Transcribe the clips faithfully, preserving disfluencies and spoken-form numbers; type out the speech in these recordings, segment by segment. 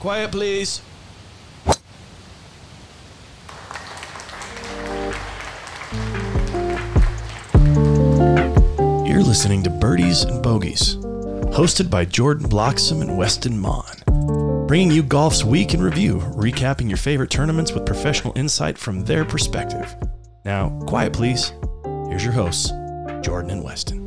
Quiet, please. You're listening to Birdies and Bogeys, hosted by Jordan Bloxham and Weston Mon, bringing you golf's week in review, recapping your favorite tournaments with professional insight from their perspective. Now, quiet please. Here's your hosts, Jordan and Weston.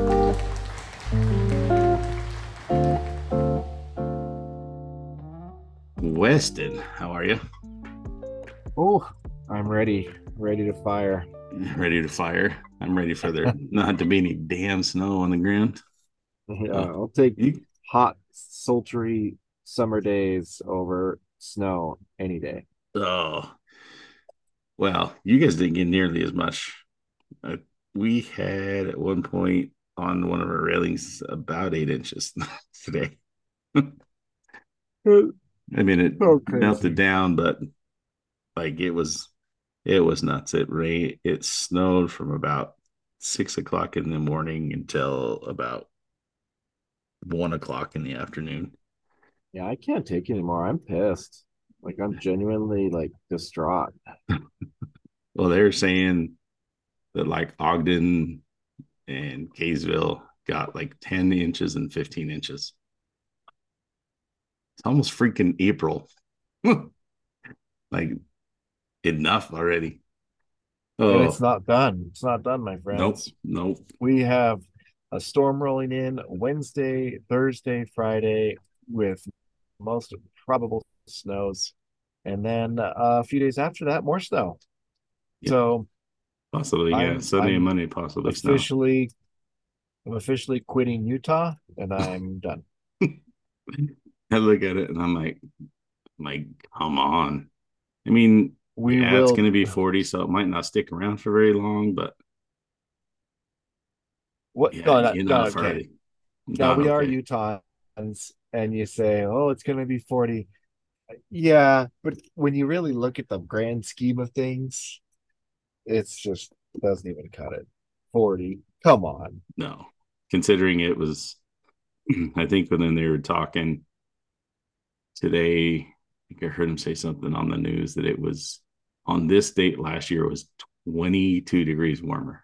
Weston, how are you? Oh, I'm ready. Ready to fire. Ready to fire. I'm ready for there not to be any damn snow on the ground. Yeah, uh, I'll take you, hot, sultry summer days over snow any day. Oh, well, you guys didn't get nearly as much. Uh, we had at one point on one of our railings about eight inches today. I mean, it so melted down, but like it was, it was nuts. It rained, it snowed from about six o'clock in the morning until about one o'clock in the afternoon. Yeah, I can't take it anymore. I'm pissed. Like I'm genuinely like distraught. Well, they're saying that like Ogden and Kaysville got like ten inches and fifteen inches. It's almost freaking April. Like enough already. Oh, and it's not done. It's not done, my friends. Nope. Nope. We have a storm rolling in Wednesday, Thursday, Friday with most probable snows. And then uh, a few days after that, more snow. Yeah. So possibly, yeah. I'm, Sunday I'm and Monday, possibly officially, snow. I'm officially quitting Utah and I'm done. I look at it and I'm like, I'm like, come on. I mean, we yeah, will, it's going to be forty, so it might not stick around for very long, but what? Yeah, no, not, no, okay. Now we okay. are Utahns, and you say, "Oh, it's going to be forty." Yeah, but when you really look at the grand scheme of things, it's just it doesn't even cut it. forty, come on. No, considering it was, I think when they were talking today, I think I heard him say something on the news that it was on this date last year was twenty-two degrees warmer.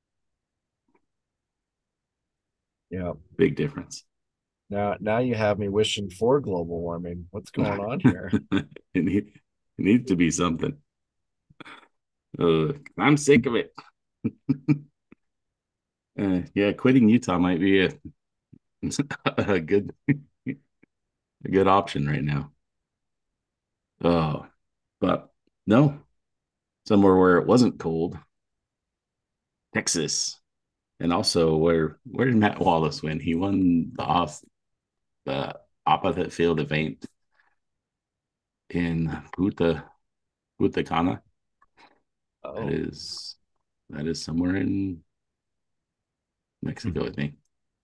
Yeah. Big difference. Now, now you have me wishing for global warming. What's going on here? it, need, it needs to be something. Uh, I'm sick of it. uh, yeah, quitting Utah might be a, a good a good option right now. Oh, but no, somewhere where it wasn't cold, Texas, and also where where did Matt Wallace win? He won the off the opposite field event in Punta Punta Cana. Oh. That is that is somewhere in Mexico, mm-hmm. I think.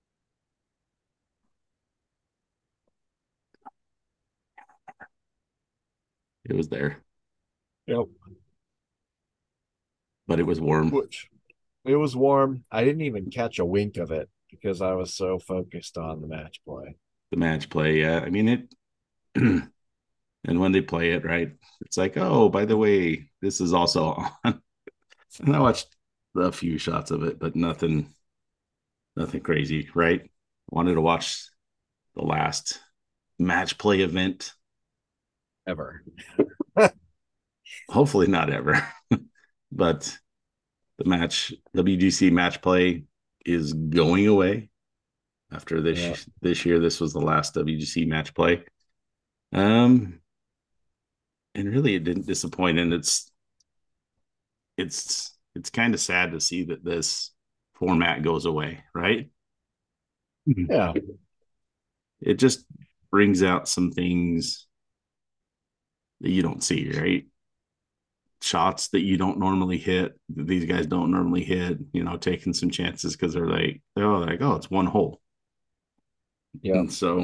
It was there. Yep. But it was warm. Which, it was warm. I didn't even catch a wink of it because I was so focused on the match play. The match play, yeah. I mean, it, and when they play it, right, it's like, oh, by the way, this is also on. And I watched a few shots of it, but nothing, nothing crazy, right? I wanted to watch the last match play event. Ever. Hopefully not ever. But the match, W G C match play is going away after this yeah. this year. This was the last W G C match play. Um, and really it didn't disappoint. And it's it's it's kind of sad to see that this format goes away, right? Yeah. It just brings out some things that you don't see, right? Shots that you don't normally hit, that these guys don't normally hit, you know, taking some chances because they're like, they're all like, oh, it's one hole. Yeah. And so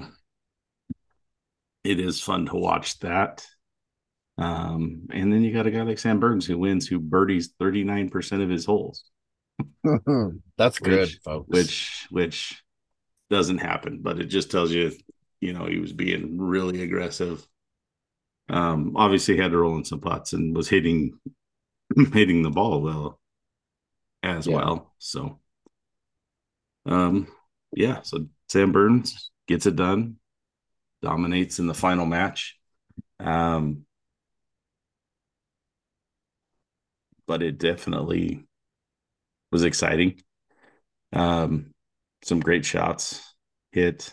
it is fun to watch that. Um, and then you got a guy like Sam Burns who wins, who birdies thirty-nine percent of his holes. That's which, good, folks. Which, which doesn't happen, but it just tells you, you know, he was being really aggressive Um, obviously had to roll in some putts and was hitting hitting the ball well as Yeah. well. So, um, yeah. So Sam Burns gets it done, dominates in the final match. Um, but it definitely was exciting. Um, some great shots hit,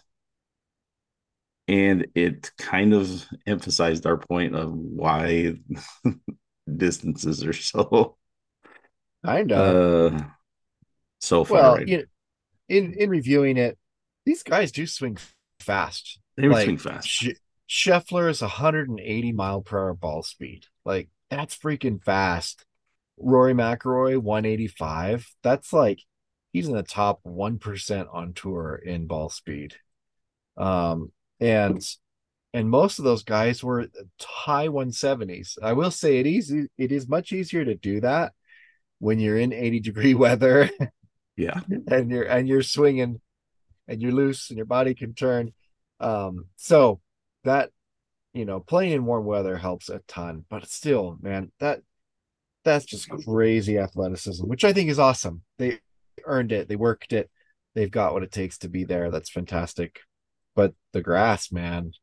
and it kind of emphasized our point of why distances are so Kind of. uh so far Well, right. you know, in in reviewing it, these guys do swing fast. They were swing Like fast. Sh- Scheffler is one hundred eighty mile per hour ball speed. Like that's freaking fast. Rory McIlroy one eighty-five. That's like he's in the top one percent on tour in ball speed. Um, and and most of those guys were high one seventies. I will say it easy. It is much easier to do that when you're in eighty degree weather Yeah. and you're and you're swinging and you're loose and your body can turn. Um, so that you know, playing in warm weather helps a ton, but still, man, that that's just crazy athleticism, which I think is awesome. They earned it, they worked it, they've got what it takes to be there. That's fantastic. But the grass, man,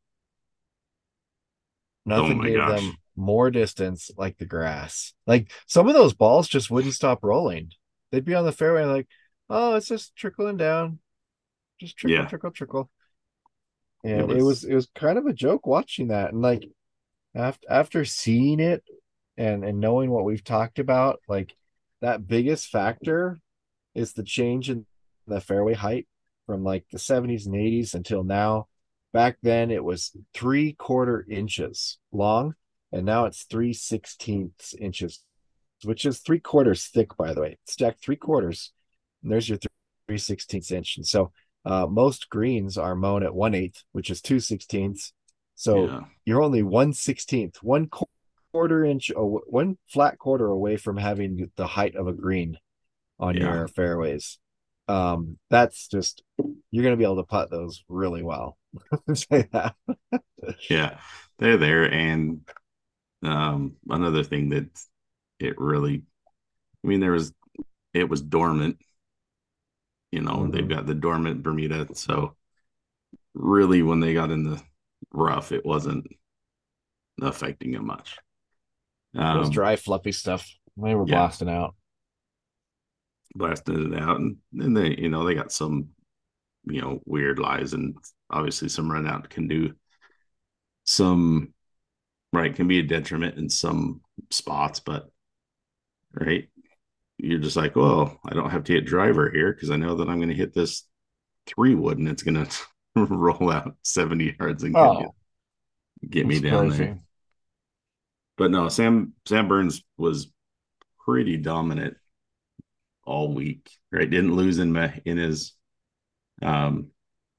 Oh nothing my gave gosh. them more distance like the grass. Like some of those balls just wouldn't stop rolling. They'd be on the fairway like, oh, it's just trickling down, just trickle, Yeah. trickle, trickle. It And it was was it was kind of a joke watching that. And like after after seeing it and and knowing what we've talked about, like that biggest factor is the change in the fairway height from like the seventies and eighties until now. Back then it was three quarter inches long, and now it's three sixteenths inches, which is three quarters thick, by the way. Stacked three quarters, and there's your three sixteenths inch. And so uh, most greens are mown at one eighth, which is two sixteenths. So yeah. you're only one sixteenth, one quarter inch, one flat quarter away from having the height of a green on Yeah. your fairways. Um, that's just you're going to be able to putt those really well. Say that. Yeah. They're there. And um another thing that it really I mean there was it was dormant, you know, they've Mm-hmm. got the dormant Bermuda. So really when they got in the rough, it wasn't affecting them much. It was Um dry, fluffy stuff. They were yeah, blasting out. blasted it out, and then they, you know, they got some, you know, weird lies, and obviously some run out can do some right can be a detriment in some spots, but right, you're just like, well, I don't have to hit driver here because I know that I'm going to hit this three wood and it's going to roll out seventy yards and get me Oh, get me it's down there. crazy. But no, Sam Sam Burns was pretty dominant all week. Right, didn't lose in in his um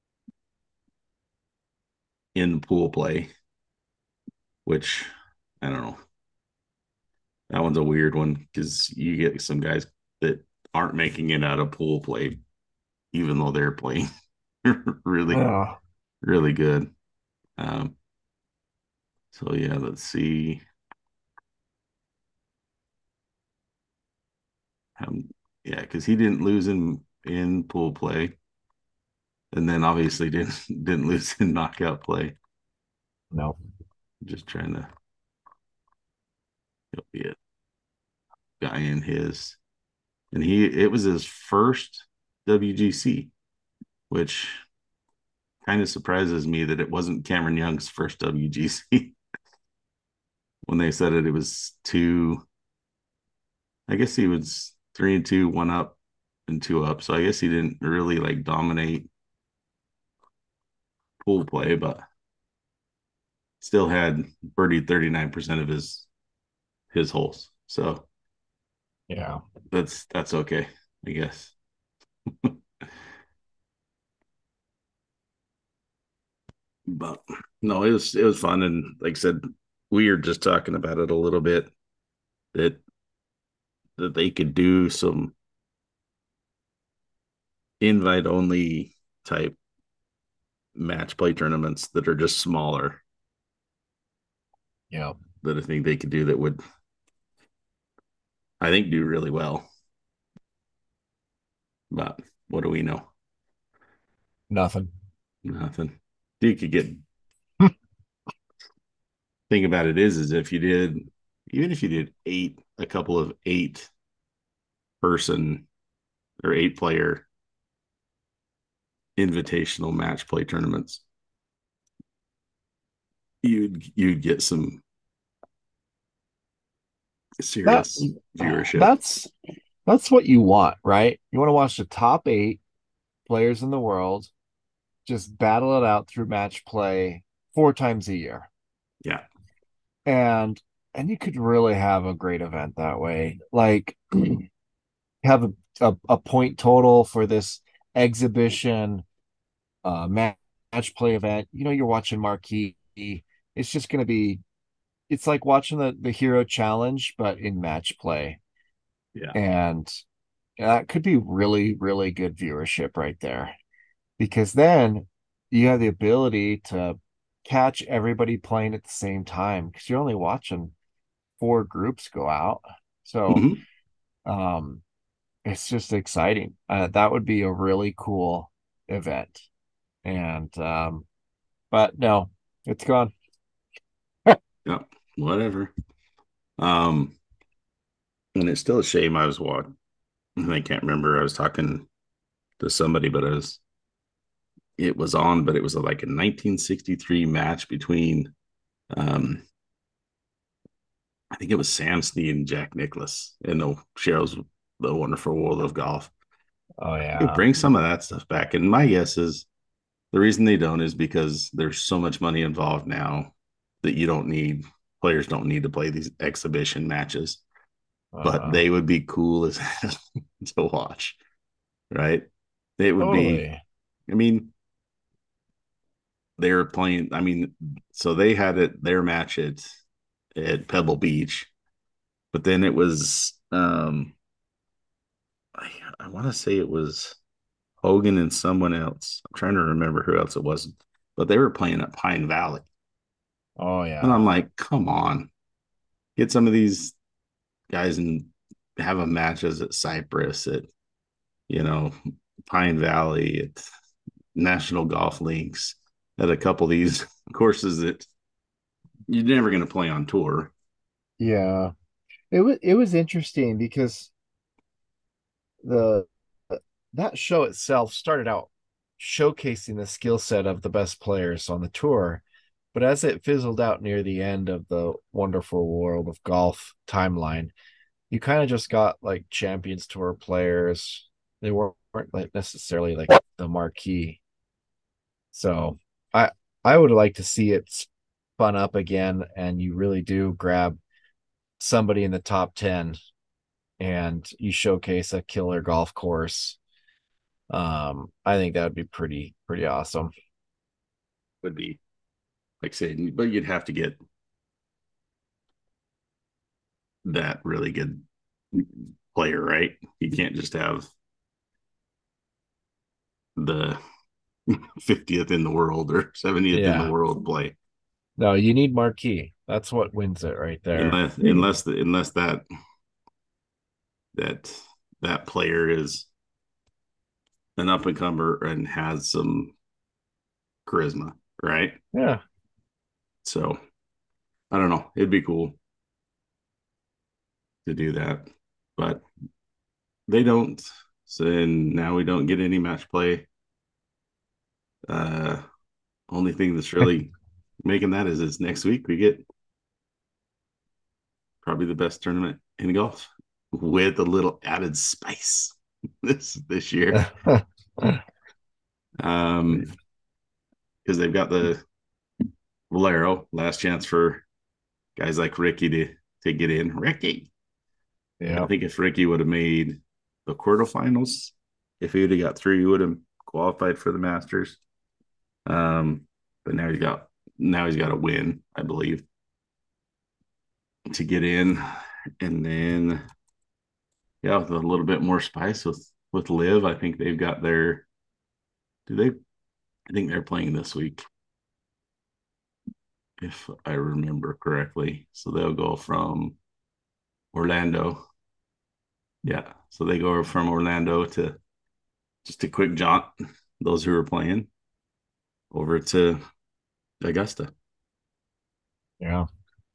in pool play, which I don't know. That one's a weird one because you get some guys that aren't making it out of pool play, even though they're playing really, Oh, really good. Um, so yeah, let's see. Um, yeah, because he didn't lose in in pool play, and then obviously didn't didn't lose in knockout play. no. Just trying to be a guy in his, and he it was his first W G C, which kind of surprises me that it wasn't Cameron Young's first W G C. When they said it, it was two. I guess he was three and two, one up and two up. So I guess he didn't really like dominate pool play, but still had birdied thirty-nine percent of his his holes. So Yeah. that's that's okay, I guess. But no, it was it was fun, and like I said, we were just talking about it a little bit that that they could do some invite only type match play tournaments that are just smaller. Yeah. That I think they could do that would, I think, do really well. But what do we know? Nothing. Nothing. You could get. Thing about it is, is if you did, even if you did eight, a couple of eight person or eight player invitational match play tournaments, you'd you'd get some serious that, viewership. That's that's what you want, right? You want to watch the top eight players in the world just battle it out through match play four times a year. Yeah. And and you could really have a great event that way. Like have a, a, a point total for this exhibition uh match, match play event. You know, you're watching marquee. It's just going to be it's like watching the the hero challenge but in match play. Yeah. And that could be really really good viewership right there, because then you have the ability to catch everybody playing at the same time, because you're only watching four groups go out. So mm-hmm. um it's just exciting. Uh, that would be a really cool event. And um but no, it's gone. Yeah, whatever. Um and it's still a shame. I was watching, I can't remember, I was talking to somebody, but I was it was on, but it was like a nineteen sixty-three match between um I think it was Sam Snead and Jack Nicklaus in the Cheryl's The Wonderful World of Golf. Oh yeah. Bring some of that stuff back. And my guess is the reason they don't is because there's so much money involved now that you don't need players don't need to play these exhibition matches. Uh, but they would be cool as hell to watch. Right? It would totally. be I mean, they were playing, I mean, so they had it their match at at Pebble Beach, but then it was um I, I want to say it was Hogan and someone else. I'm trying to remember who else it was, but they were playing at Pine Valley. Oh yeah. And I'm like, come on, get some of these guys and have a matches at Cypress, at you know Pine Valley, at National Golf Links, at a couple of these courses that you're never going to play on tour. Yeah, it was it was interesting because the that show itself started out showcasing the skill set of the best players on the tour, but as it fizzled out near the end of the Wonderful World of Golf timeline, you kind of just got like Champions Tour players. They weren't, weren't like necessarily like the marquee. So I I would like to see it spun up again, and you really do grab somebody in the top ten and you showcase a killer golf course. Um, I think that would be pretty, pretty awesome. Would be, like I said, but you'd have to get that really good player, right? You can't just have the fiftieth in the world or seventieth yeah. in the world play. No, you need marquee. That's what wins it right there. Unless, unless, the, unless that that that player is an up and comer and has some charisma, right? Yeah. So I don't know. It'd be cool to do that, but they don't. So now we don't get any match play. Uh, only thing that's really making that is it's next week we get probably the best tournament in golf with a little added spice this this year. um, because they've got the Valero, last chance for guys like Ricky to to get in. Ricky, yeah, I think if Ricky would have made the quarterfinals, if he would have got through, he would have qualified for the Masters. Um, but now he's got now he's got to win, I believe, to get in. And then yeah, with a little bit more spice with with Liv, I think they've got their do they I think they're playing this week. if I remember correctly. So they'll go from Orlando. Yeah. So they go from Orlando to just a quick jaunt, those who are playing, over to Augusta. Yeah.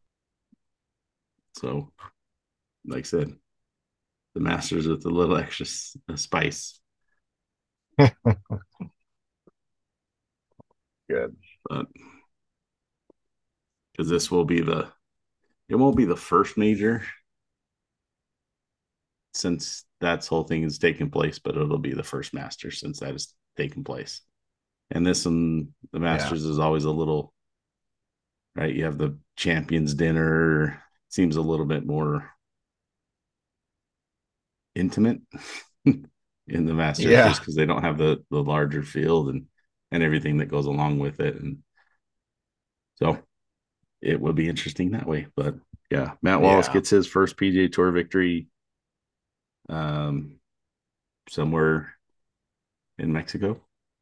So, like I said, the Masters with a little extra spice. Good. But because this will be the, it won't be the first major since that whole thing is taking place, but it'll be the first Masters since that is taking place. And this one, the Masters yeah. is always a little, right? You have the Champions Dinner, seems a little bit more intimate in the Masters yeah. just because they don't have the the larger field and and everything that goes along with it. And so it will be interesting that way. But yeah, Matt Wallace yeah. gets his first P G A Tour victory um somewhere in Mexico.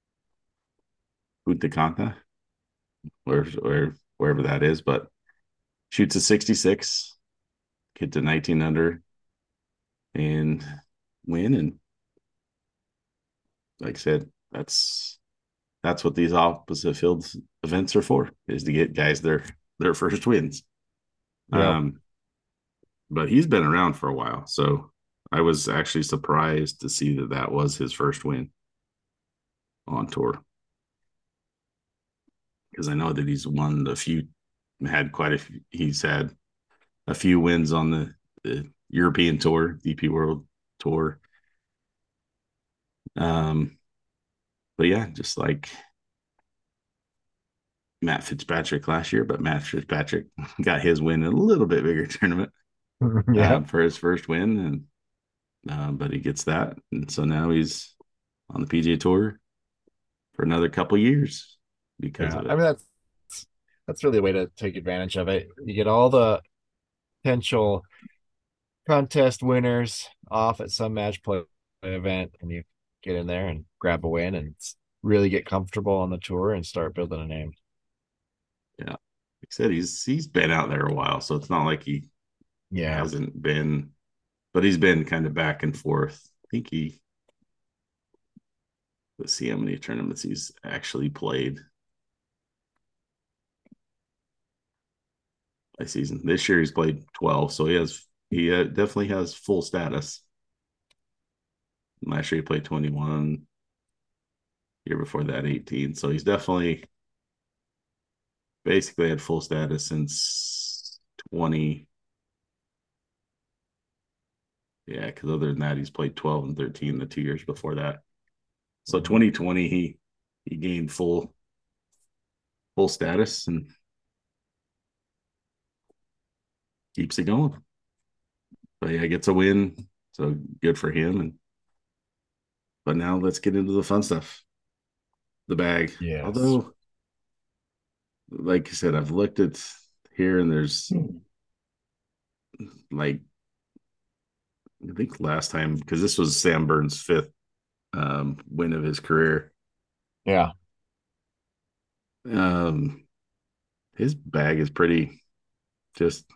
Punta Cana, where, where wherever that is, but shoots a sixty-six, get to nineteen under and win. And like I said, that's that's what these opposite fields events are for, is to get guys their their first wins. Yeah. Um, but he's been around for a while, so I was actually surprised to see that that was his first win on tour, because I know that he's won a few, had quite a few, he's had a few wins on the, the European Tour, D P World Tour. Um, but yeah, just like Matt Fitzpatrick last year, but Matt Fitzpatrick got his win in a little bit bigger tournament yeah. um, for his first win. And uh, but he gets that. And so now he's on the P G A Tour for another couple years because yeah. of it. I mean, that's, that's really a way to take advantage of it. You get all the potential contest winners off at some match play event, and you get in there and grab a win and really get comfortable on the tour and start building a name. Yeah, like I said, he's he's been out there a while, so it's not like he yeah hasn't been, but he's been kind of back and forth. I think he, let's see how many tournaments he's actually played by season. This year he's played twelve, so he has he uh, definitely has full status. Last year he played twenty-one. Year before that, eighteen. So he's definitely basically had full status since twenty. Yeah, because other than that, he's played twelve and thirteen the two years before that. So twenty twenty, he he gained full full status and keeps it going. But yeah, gets a win, so good for him. And but now let's get into the fun stuff. The bag. Yes. Although, like I said, I've looked at here and there's hmm. like, I think last time, because this was Sam Burns' fifth um, win of his career. Yeah. Um, his bag is pretty just,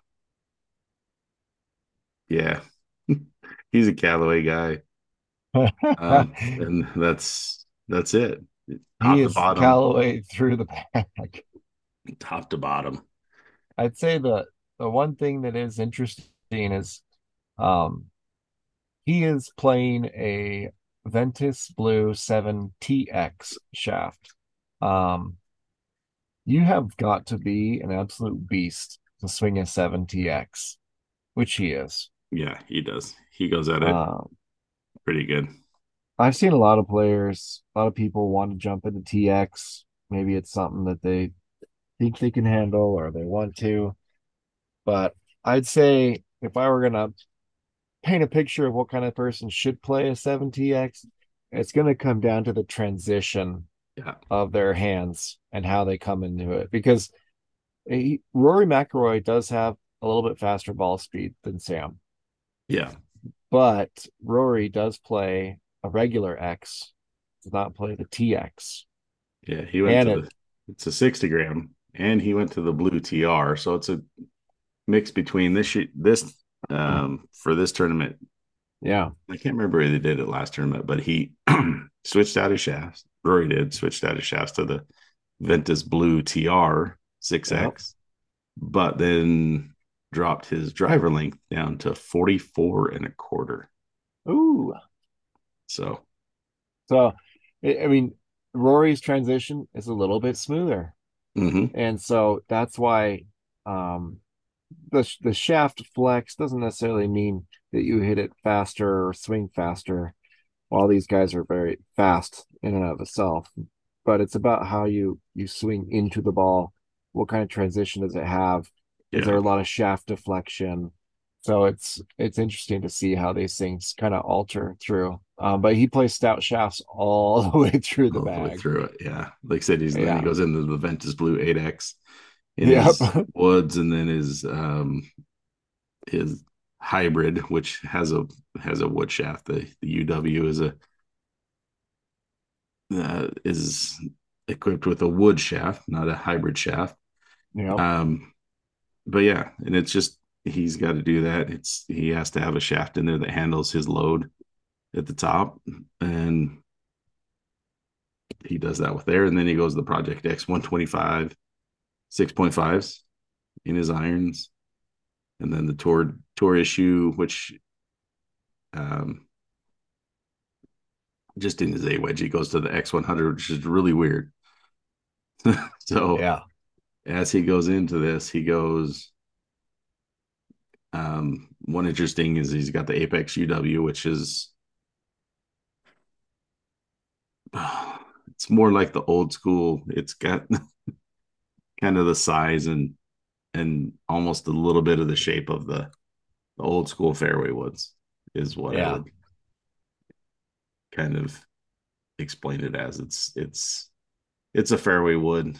yeah. He's a Callaway guy. um, and that's that's it. Top he is to bottom. Callaway through the bag. Top to bottom. I'd say the the one thing that is interesting is um he is playing a Ventus Blue seven T X shaft. Um you have got to be an absolute beast to swing a seven T X, which he is. Yeah, he does. He goes at it um, pretty good. I've seen a lot of players, a lot of people want to jump into T X. Maybe it's something that they think they can handle or they want to. But I'd say if I were going to paint a picture of what kind of person should play a seven T X, it's going to come down to the transition yeah. of their hands and how they come into it. Because he, Rory McIlroy does have a little bit faster ball speed than Sam. Yeah. But Rory does play a regular X, does not play the T X. Yeah, he went and to it, the, it's a sixty gram. and he went to the blue T R. So it's a mix between this this um, for this tournament. Yeah, I can't remember if they did it last tournament, but he switched out his shafts. Rory did switched out his shafts to the Ventus Blue T R six X, yep. But then dropped his driver length down to forty-four and a quarter. Ooh. So, so I mean, Rory's transition is a little bit smoother. Mm-hmm. And so that's why um, the the shaft flex doesn't necessarily mean that you hit it faster or swing faster. While these guys are very fast in and of itself, but it's about how you you swing into the ball. What kind of transition does it have? Is yeah. there a lot of shaft deflection? So it's it's interesting to see how these things kind of alter through. Um, but he plays stout shafts all the way through the all bag. The way through it, yeah. Like I said, he's yeah. he goes into the Ventus Blue eight X in yep. his woods, and then his um his hybrid, which has a has a wood shaft. The the U W is a uh, is equipped with a wood shaft, not a hybrid shaft. Yeah. Um, but yeah, and it's just he's got to do that. It's he has to have a shaft in there that handles his load at the top, and he does that with there. And then he goes to the Project X one twenty-five six point fives in his irons, and then the tour tour issue, which um just in his A wedge, he goes to the X one hundred, which is really weird. So yeah, as he goes into this, he goes. Um, one interesting is he's got the Apex U W, which is oh, it's more like the old school. It's got kind of the size and and almost a little bit of the shape of the, the old school fairway woods is what yeah. I would kind of explain it as. It's it's it's a fairway wood.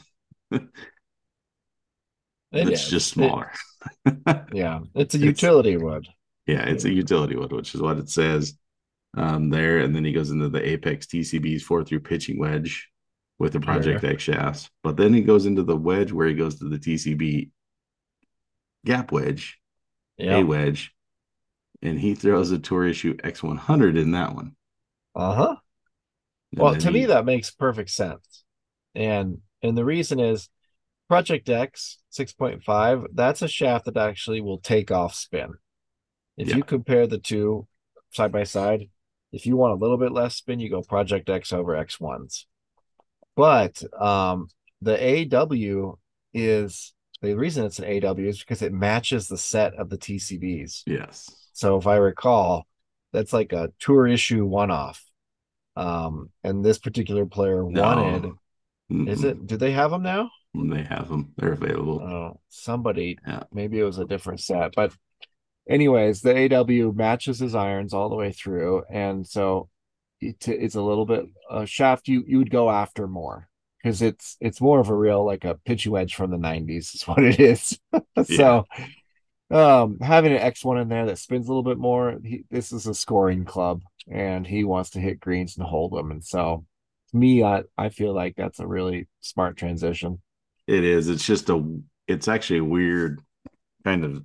It it's is. just smaller. It, yeah, it's a utility it's, wood. Yeah, it's a utility wood, which is what it says um, there. And then he goes into the Apex T C Bs four through pitching wedge with the Project sure. X shafts. But then he goes into the wedge where he goes to the T C B gap wedge, yeah. A wedge, and he throws a tour issue X one hundred in that one. Uh huh. Well, to he, me, that makes perfect sense. And and the reason is Project X six point five, that's a shaft that actually will take off spin. If yeah. you compare the two side by side, if you want a little bit less spin, you go Project X over X ones. But um, the A W is, the reason it's an A W is because it matches the set of the T C Bs. Yes. So if I recall, that's like a tour issue one-off. Um, and this particular player no. wanted, Mm-mm. is it, do they have them now? They have them. They're available. Oh, somebody, yeah. maybe it was a different set. But anyways, the A W matches his irons all the way through. And so it, it's a little bit a shaft you, you would go after more because it's it's more of a real, like a pitch wedge from the nineties is what it is. So yeah. um, having an X one in there that spins a little bit more, he, this is a scoring club and he wants to hit greens and hold them. And so to me, I, I feel like that's a really smart transition. It is. It's just a, it's actually a weird kind of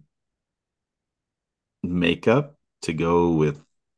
makeup to go with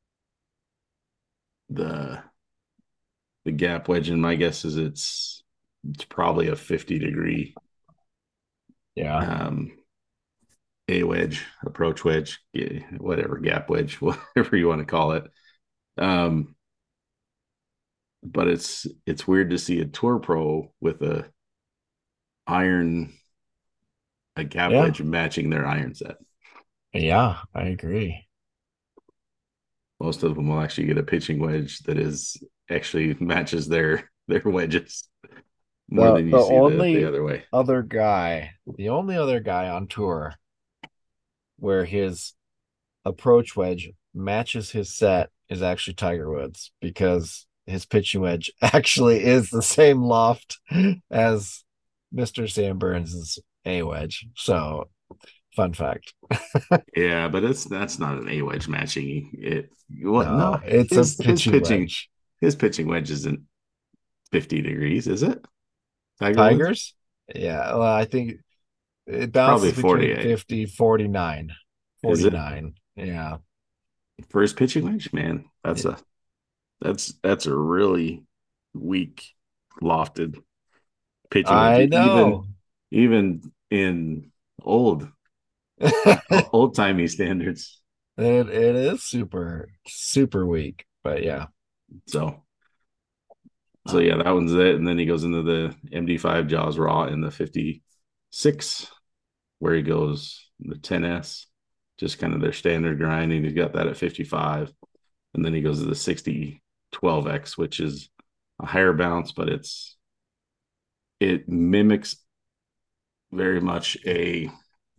the, the gap wedge. And my guess is it's, it's probably a fifty degree, yeah, um, A wedge, approach wedge, whatever, gap wedge, whatever you want to call it. Um, but it's, it's weird to see a Tour Pro with a, iron a gap yeah. wedge matching their iron set. Yeah, I agree. Most of them will actually get a pitching wedge that is actually matches their their wedges more the, than you the see only the, the other way. Other guy, the only other guy on tour where his approach wedge matches his set is actually Tiger Woods, because his pitching wedge actually is the same loft as Mister Sam Burns' A wedge. So, fun fact. Yeah, but it's that's not an A wedge matching it. What? No, no, it's his, a pitching, his pitching wedge. His pitching wedge isn't fifty degrees, is it? Tiger Tigers? Yeah, well, I think it bounces Probably between forty-eight. fifty, forty-nine, Is it? forty-nine. Yeah. For his pitching wedge, man, that's a that's that's a really weak lofted pitching wedge. I Even know. even in old it old timey standards. it is super super weak, but yeah. So so yeah, that one's it. And then he goes into the M D five Jaws Raw in the fifty-six, where he goes the ten S, just kind of their standard grind. And he's got that at fifty-five. And then he goes to the sixty twelve X, which is a higher bounce, but it's it mimics very much a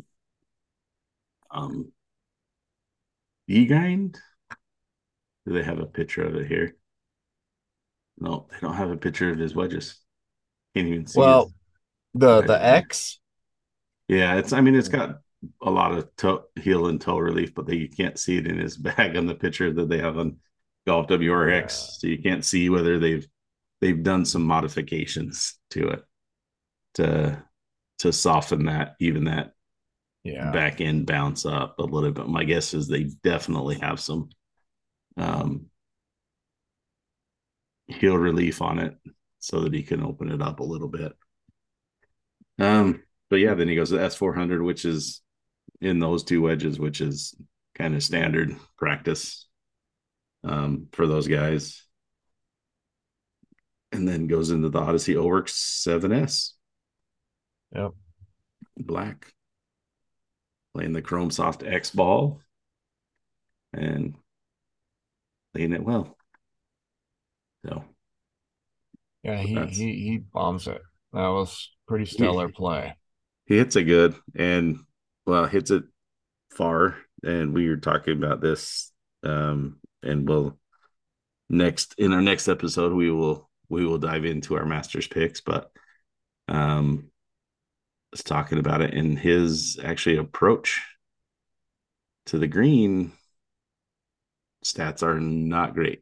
um E grind. Do they have a picture of it here? No, they don't have a picture of his wedges. Can't even see Well, his the the wedges. X. Yeah, it's I mean it's got a lot of toe, heel and toe relief, but they, you can't see it in his bag on the picture that they have on Golf W R X. Yeah. So you can't see whether they've they've done some modifications to it to to soften that, even that Yeah. back end bounce up a little bit. My guess is they definitely have some um heel relief on it so that he can open it up a little bit. Um, but yeah, then he goes to S four hundred, which is in those two wedges, which is kind of standard practice um, for those guys. And then goes into the Odyssey Owerx seven S. Yep. Black. Playing the Chrome Soft X ball and playing it well. So Yeah, he that's he he bombs it. That was pretty stellar he, play. he hits it good and well hits it far. And we were talking about this um and we'll next in our next episode we will we will dive into our Masters picks, but um was talking about it in his actually approach to the green stats are not great.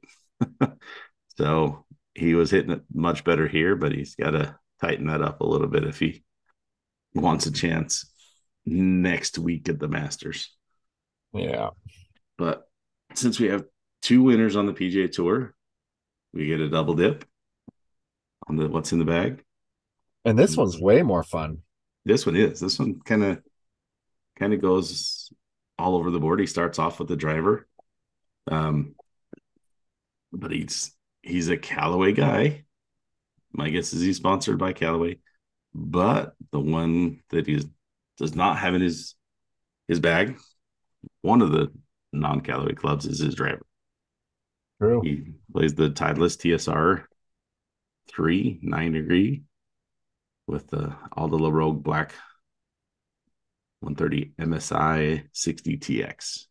So he was hitting it much better here, but he's got to tighten that up a little bit if he wants a chance next week at the Masters. Yeah. But since we have two winners on the P G A Tour, we get a double dip on the what's in the bag. And this one's way more fun. This one is. This one kind of kind of goes all over the board. He starts off with the driver. Um, but he's he's a Callaway guy. My guess is he's sponsored by Callaway. But the one that he does not have in his his bag, one of the non-Callaway clubs, is his driver. True. He plays the Titleist T S R three nine degree with the Aldo La Rogue Black one thirty M S I sixty T X.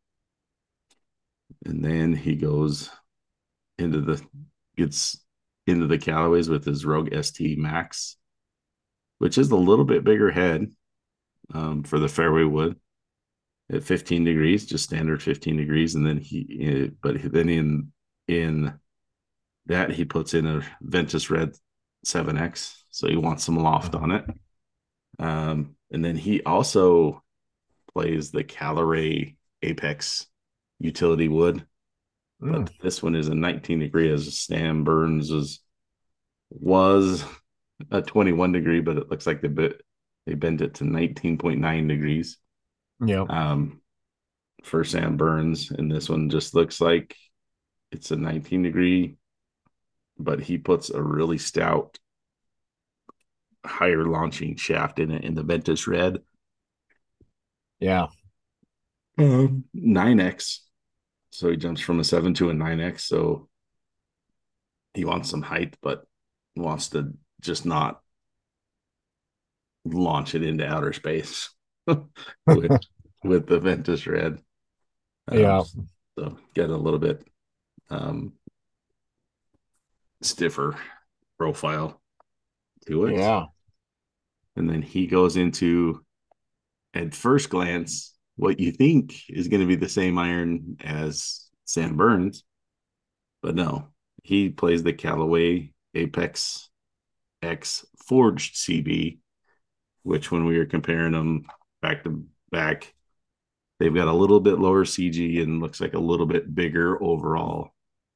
And then he goes into the gets into the Callaways with his Rogue S T Max, which is a little bit bigger head um, for the fairway wood at fifteen degrees, just standard fifteen degrees. And then he, but then in in that he puts in a Ventus Red seven X, so he wants some loft on it. Um, and then he also plays the Callaway Apex utility wood. But mm. this one is a nineteen degree, as Sam Burns was, was a twenty-one degree, but it looks like they bit, they bent it to nineteen point nine degrees. Yeah. Um, for Sam Burns, and this one just looks like it's a nineteen degree, but he puts a really stout, higher launching shaft in it in the Ventus Red. Yeah. Um, nine X. So he jumps from a seven to a nine X. So he wants some height, but wants to just not launch it into outer space with, with the Ventus Red. Um, yeah. So get a little bit um, stiffer profile to it. Yeah. And then he goes into, at first glance, what you think is going to be the same iron as Sam Burns, but no, he plays the Callaway Apex X Forged C B which when we were comparing them back to back, they've got a little bit lower C G and looks like a little bit bigger overall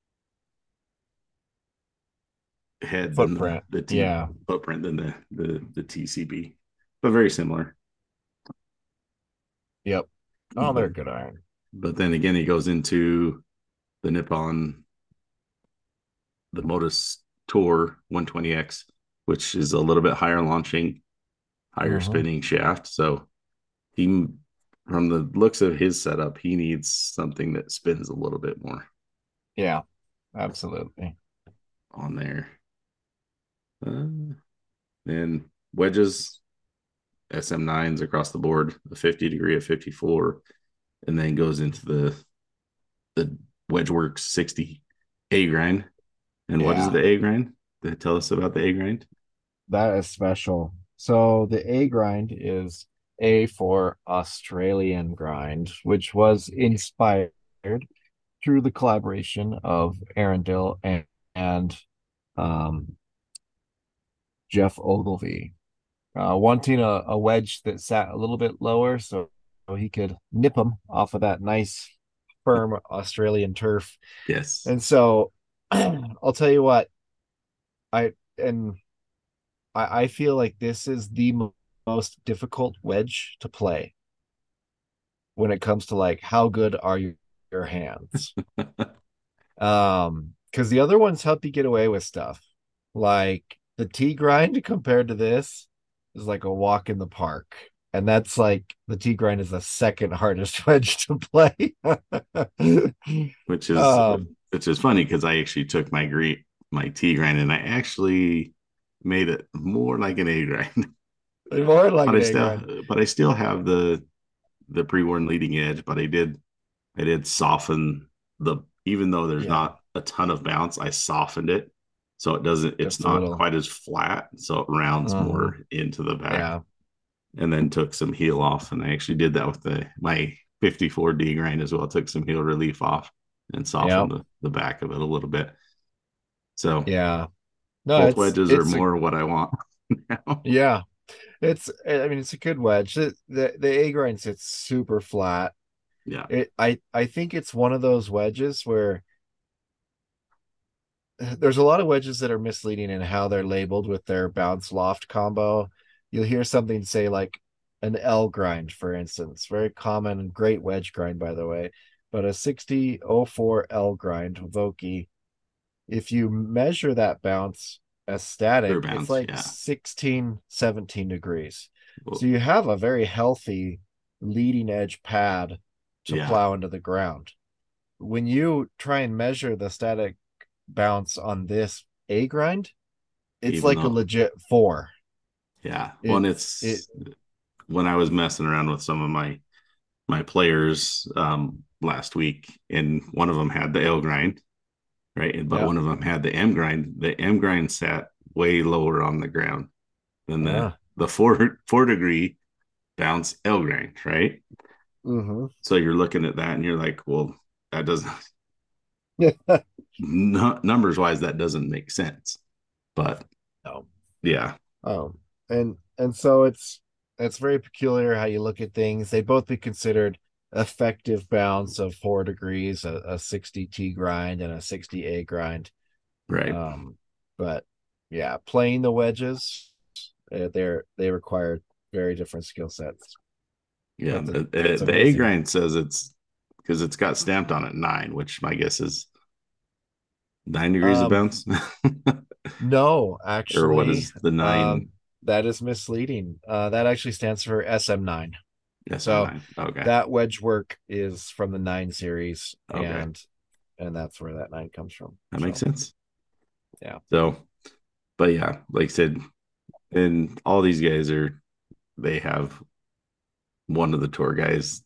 head footprint. than the, the T yeah. footprint than the, the the T C B, but very similar. Yep. Oh, they're good iron. But then again, he goes into the Nippon, the Modus Tour one twenty X, which is a little bit higher launching, higher uh-huh. spinning shaft. So he, from the looks of his setup, he needs something that spins a little bit more. Yeah, absolutely. On there. Uh, and wedges, S M nines across the board, a fifty degree, a fifty-four, and then goes into the the Wedgeworks sixty A grind. And yeah. What is the A grind? Tell us about the A grind. That is special. So the A grind is A for Australian grind, which was inspired through the collaboration of Arundel and, and um, Jeff Ogilvy, uh, wanting a, a wedge that sat a little bit lower so, so he could nip them off of that nice, firm Australian turf. Yes. And so I'll tell you what, I and I, I feel like this is the mo- most difficult wedge to play when it comes to like how good are you, your hands. um, because the other ones help you get away with stuff like the T grind compared to this is like a walk in the park. And that's like the T grind is the second hardest wedge to play. which is um, which is funny because I actually took my great my T grind and I actually made it more like an A grind. More like but an I A still grind. but I still have the the pre-worn leading edge, but I did I did soften the even though there's yeah. not a ton of bounce, I softened it. So it doesn't, it's Just not quite as flat. So it rounds uh-huh. more into the back. Yeah. And then took some heel off. And I actually did that with the my fifty-four D grind as well. Took some heel relief off and softened yep. the, the back of it a little bit. So yeah. No, both wedges are more a, what I want now. Yeah. It's I mean, it's a good wedge. The the, the A grind sits super flat. Yeah. It I, I think it's one of those wedges where there's a lot of wedges that are misleading in how they're labeled with their bounce loft combo. You'll hear something say like an L grind, for instance, very common and great wedge grind, by the way, but a sixty oh four L grind Vokey, if you measure that bounce as static, bounce, it's like yeah. sixteen, seventeen degrees. Whoa. So you have a very healthy leading edge pad to yeah. plow into the ground. When you try and measure the static bounce on this A grind, it's Even like though, a legit four. Yeah. It, well, and it's it, when I was messing around with some of my my players um last week, and one of them had the L grind, right? But yeah. one of them had the M grind. The M grind sat way lower on the ground than the yeah. the four four degree bounce L grind, right? Mm-hmm. So you're looking at that and you're like, well, that doesn't no, numbers wise, that doesn't make sense. But no. yeah. Um, and and so it's it's very peculiar how you look at things. They'd both be considered effective bounce of four degrees, a, a sixty T grind and a sixty A grind. Right. Um, but yeah, playing the wedges, uh, they're they require very different skill sets. Yeah, the, the, the A grind says it's because it's got stamped on it nine, which my guess is nine degrees um, of bounce. No, actually, or what is the nine? Um, that is misleading. Uh, that actually stands for S M nine. S M nine. So okay. That wedge work is from the nine series, okay. and and that's where that nine comes from. That so, makes sense. Yeah. So, but yeah, like I said, and all these guys are, they have one of the tour guys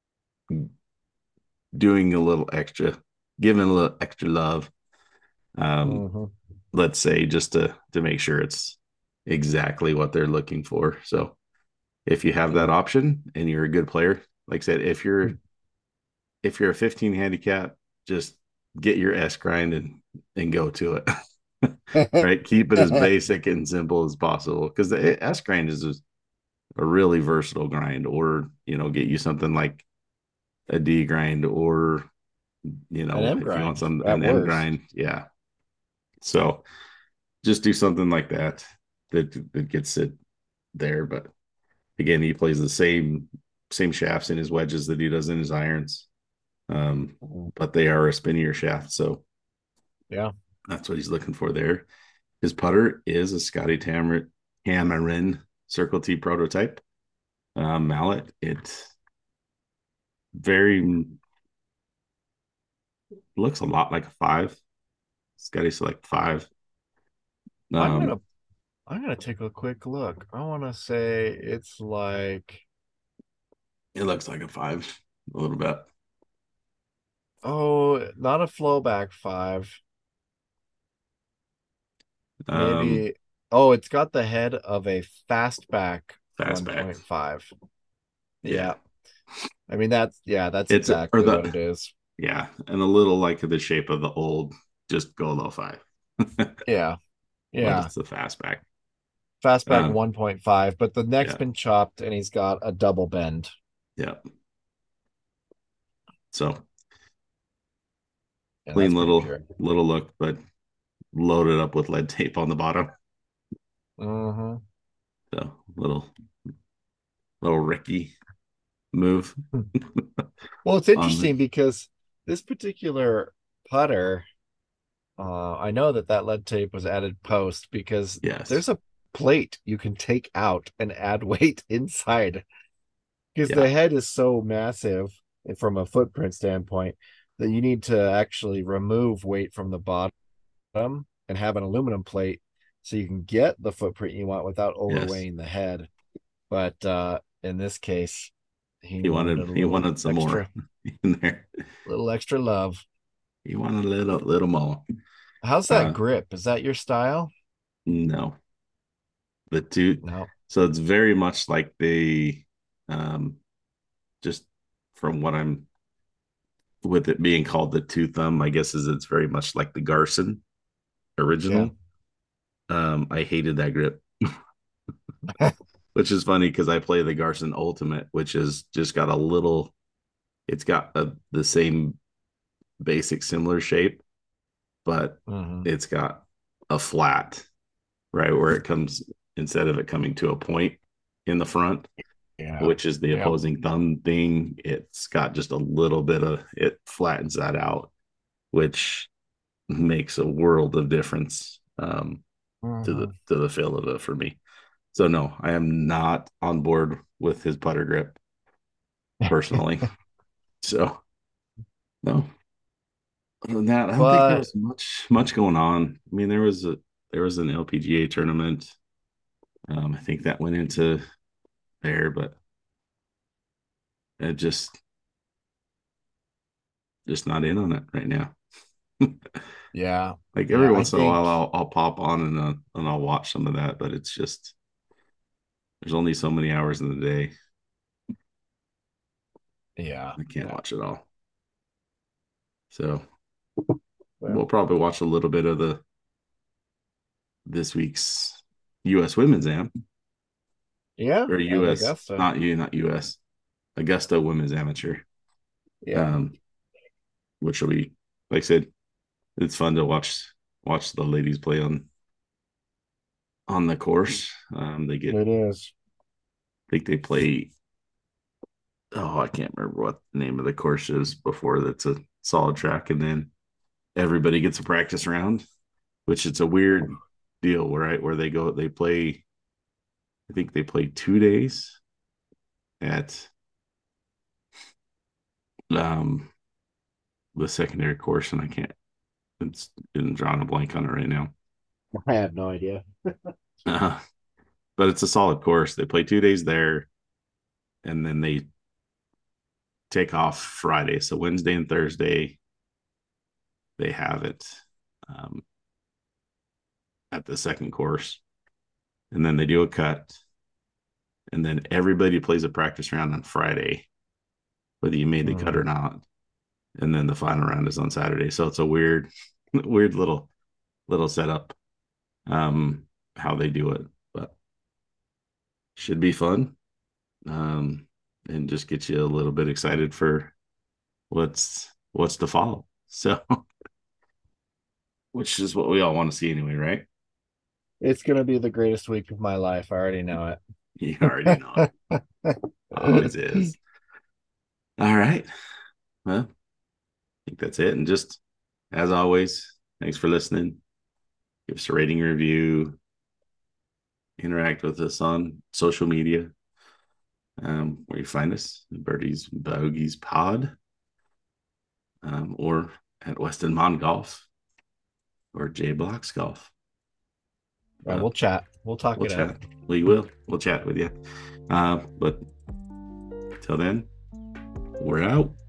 doing a little extra, giving a little extra love. Um, mm-hmm. Let's say just to to make sure it's exactly what they're looking for. So if you have that option and you're a good player, like I said, if you're if you're a fifteen handicap, just get your S grind and and go to it. Right, keep it as basic and simple as possible, because the S grind is just, a really versatile grind, or you know, get you something like a D grind, or you An know, M if you want grind some at an M worst. grind, yeah. So just do something like that that that gets it there. But again, he plays the same same shafts in his wedges that he does in his irons, um, Mhm. but they are a spinnier shaft, so Yeah. that's what he's looking for there. His putter is a Scotty Tamar- Tamarin Circle T prototype uh, mallet. It very looks a lot like a five. Scotty Select five. I'm Um, gonna I'm gonna take a quick look. I want to say it's like, it looks like a five a little bit. oh, not a flowback five. Um, Maybe, oh, it's got the head of a fastback fastback. one point five. Yeah. Yeah. I mean that's yeah, that's It's or exactly what the it is. yeah, and a little like the shape of the old just Golo five. Yeah. But Yeah. it's the fastback. Fastback Um, one point five, but the neck's yeah, been chopped and he's got a double bend. yeah. So And clean that's pretty little pure. little look, but loaded up with lead tape on the bottom. Mm-hmm. So little little Ricky move Well, it's on the interesting because this particular putter, uh, I know that that lead tape was added post because yes, there's a plate you can take out and add weight inside because the yeah, head is so massive from a footprint standpoint that you need to actually remove weight from the bottom and have an aluminum plate so you can get the footprint you want without yes. overweighing the head. But uh, in this case, he He wanted a wanted he little wanted some more extra, in there. little extra love. He wanted a little little more. How's that Uh, grip? Is that your style? no, the two. No. So it's very much like the um, just from what I'm with it being called the two thumb, I guess is it's very much like the Garson Yeah. original. Um, I hated that grip, which is funny because I play the Garson Ultimate, which is just got a little. It's got a, the same basic similar shape, but Mm-hmm. it's got a flat right where it comes instead of it coming to a point in the front, Yeah. which is the Yeah. opposing thumb thing. It's got just a little bit of it flattens that out, which makes a world of difference um, to the Mm-hmm. to the feel of it for me. So no, I am not on board with his putter grip personally. So no. Other than that, I don't think there But was much much going on. I mean, there was a there was an L P G A tournament. Um, I think that went into there, but it just just not in on it right now. yeah, Like every yeah, I once in a while, think I'll I'll pop on and uh, and I'll watch some of that, but it's just there's only so many hours in the day. yeah, I can't yeah. watch it all. So we'll Well, probably watch a little bit of the this week's U S Women's Am yeah, or at U S Augusta. not you not U S Augusta Women's Amateur. Yeah. Um, which will be like I said, it's fun to watch watch the ladies play on on the course. Um, they get It is. I think they play oh I can't remember what the name of the course is before that's a solid track, and then everybody gets a practice round, which it's a weird deal, right? Where they go they play I think they play two days at um the secondary course, and I can't it's been drawing a blank on it right now. I have no idea. Uh, but it's a solid course. They play two days there, and then they take off Friday. So Wednesday and Thursday, they have it um, at the second course, and then they do a cut, and then everybody plays a practice round on Friday, whether you made the cut Mm-hmm. or not, and then the final round is on Saturday. So it's a weird, weird little little setup, um, how they do it, but should be fun. Um, and just get you a little bit excited for what's what's to follow. So, which is what we all want to see anyway, right? It's gonna be the greatest week of my life. I already know it. You already know it. Always is. All right. Well, I think that's it. And just as always, thanks for listening. Give us a rating, review, interact with us on social media. Um, where you find us, Birdies Bogies Pod, um, or at Weston Mon Golf or J Blocks Golf. Yeah, uh, we'll chat. We'll talk we'll it chat. out. We will. We'll chat with you. Uh, but till then, we're out.